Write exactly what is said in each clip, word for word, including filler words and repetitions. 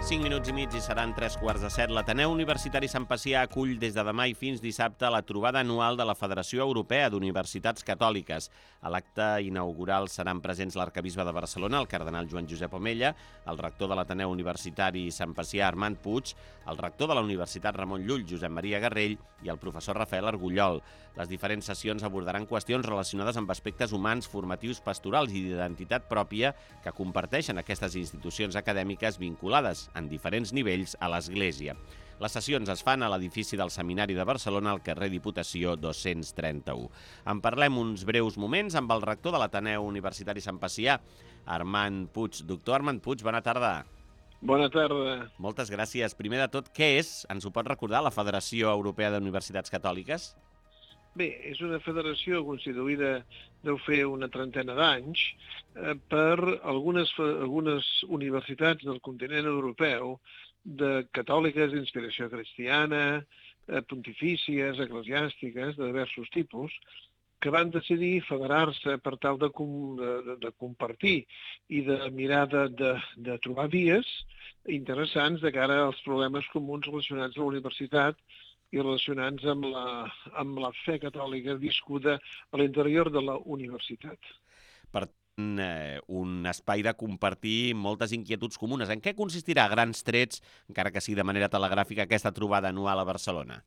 cinc minuts i mig i seran tres quarts de set. L'Ateneu Universitari Sant Pacià acull des de demà i fins dissabte la trobada anual de la Federació Europea d'Universitats Catòliques. A l'acte inaugural seran presents l'arcabisbe de Barcelona, el cardenal Joan Josep Omella, el rector de l'Ateneu Universitari Sant Pacià, Armand Puig, el rector de la Universitat Ramon Llull, Josep Maria Garrell, i el professor Rafael Argullol. Les diferents sessions abordaran qüestions relacionades amb aspectes humans, formatius, pastorals i d'identitat pròpia que comparteixen aquestes institucions acadèmiques vinculades en diferents nivells a l'Església. Les sessions es fan a l'edifici del Seminari de Barcelona, al carrer Diputació dos-cents trenta-u. En parlem uns breus moments amb el rector de l'Ateneu Universitari Sant Pacià, Armand Puig. Doctor Armand Puig, bona tarda. Bona tarda. Moltes gràcies. Primer de tot, què és? Ens ho pot recordar, la Federació Europea d'Universitats Catòliques? Bé, és una federació constituïda, deu fer una trentena d'anys, eh, per algunes, algunes universitats del continent europeu, de catòliques d'inspiració cristiana, eh, pontifícies, eclesiàstiques, de diversos tipus, que van decidir federar-se per tal de, com, de, de compartir i de mirar de, de, de trobar vies interessants de cara als problemes comuns relacionats amb la universitat i relacionats amb la, amb la fe catòlica viscuda a l'interior de la universitat. Per tant, eh, un espai de compartir moltes inquietuds comunes. En què consistirà a grans trets, encara que sigui de manera telegràfica, aquesta trobada anual a Barcelona?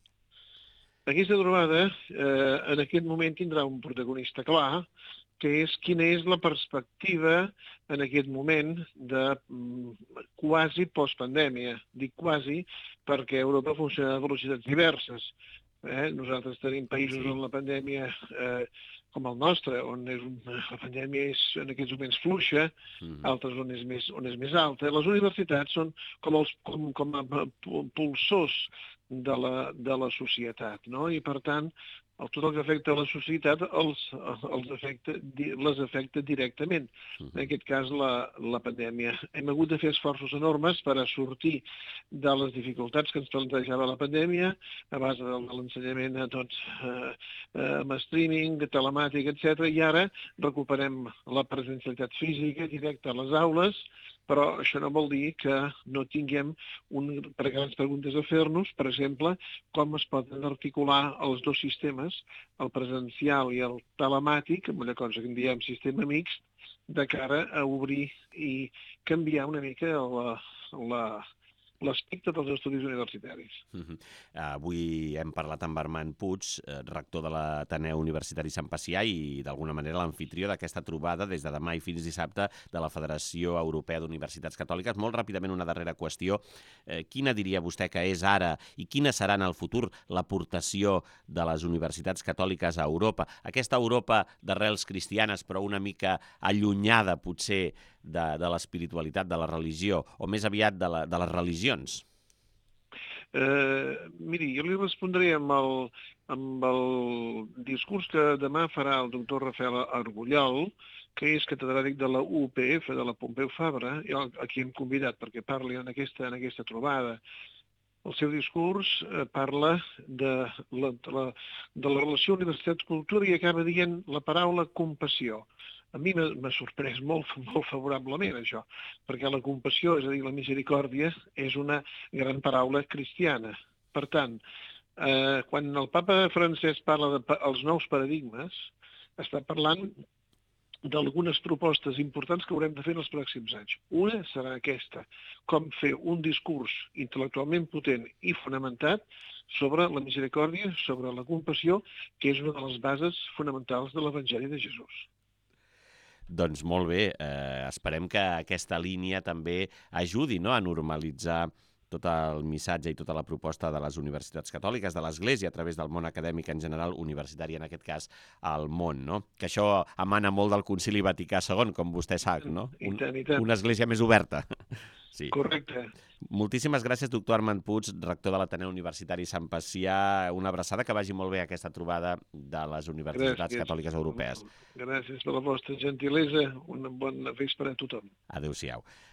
Aquesta trobada eh, en aquest moment tindrà un protagonista clar, que és quina és la perspectiva en aquest moment de mm, quasi postpandèmia. Dic quasi perquè Europa funciona a velocitats diverses. Eh? Nosaltres tenim països on la pandèmia, eh, com el nostre, on és un, la pandèmia és en aquests moments fluixa, mm-hmm. altres on és més, on és més alta. Les universitats són com, els, com, com a pulsors de la, de la societat, no? I per tant, el, tot el que afecta a la societat els, els afecta, les afecta directament. En aquest cas, la, la pandèmia. Hem hagut de fer esforços enormes per a sortir de les dificultats que ens plantejava la pandèmia, a base de l'ensenyament a tots eh, amb streaming, telemàtic, etcètera, i ara recuperem la presencialitat física directa a les aules, però això no vol dir que no tinguem un, per grans preguntes a fer-nos, per exemple, com es poden articular els dos sistemes, el presencial i el telemàtic, amb una cosa que en diem sistema mixt, de cara a obrir i canviar una mica la, la, l'aspecte dels estudis universitaris. Uh-huh. Avui hem parlat amb Armand Puig, rector de l'Ateneu Universitari Sant Pacià i d'alguna manera l'amfitrió d'aquesta trobada des de demà i fins dissabte de la Federació Europea d'Universitats Catòliques. Molt ràpidament una darrera qüestió. Eh, quina diria vostè que és ara i quina serà en el futur l'aportació de les universitats catòliques a Europa? Aquesta Europa d'arrels cristianes però una mica allunyada potser de, de l'espiritualitat, de la religió, o més aviat de, la, de les religions? Eh, miri, jo li respondré amb el, amb el discurs que demà farà el doctor Rafael Argullol, que és catedràtic de la U P F, de la Pompeu Fabra, a qui hem convidat perquè parli en aquesta, en aquesta trobada. El seu discurs eh, parla de la, de, la, de la relació universitat-cultura i acaba dient la paraula compassió. A mi m'ha sorprès molt, molt favorablement això, perquè la compassió, és a dir, la misericòrdia, és una gran paraula cristiana. Per tant, eh, quan el papa francès parla dels nous paradigmes, està parlant d'algunes propostes importants que haurem de fer en els pròxims anys. Una serà aquesta, com fer un discurs intel·lectualment potent i fonamentat sobre la misericòrdia, sobre la compassió, que és una de les bases fonamentals de l'Evangeli de Jesús. Doncs molt bé, eh, esperem que aquesta línia també ajudi, no?, a normalitzar tot el missatge i tota la proposta de les universitats catòliques, de l'Església, a través del món acadèmic en general, universitari en aquest cas, al món, no? Que això emana molt del Concili Vaticà segon, com vostè sap, no? Un, I tant, i tant. Una església més oberta. Sí. Correcte. Moltíssimes gràcies, doctor Armand Puig, rector de l'Ateneu Universitari Sant Pacià. Una abraçada, que vagi molt bé aquesta trobada de les universitats gràcies. Catòliques europees. Gràcies per la vostra gentilesa. Un bon vespre a tothom. Adéu-siau.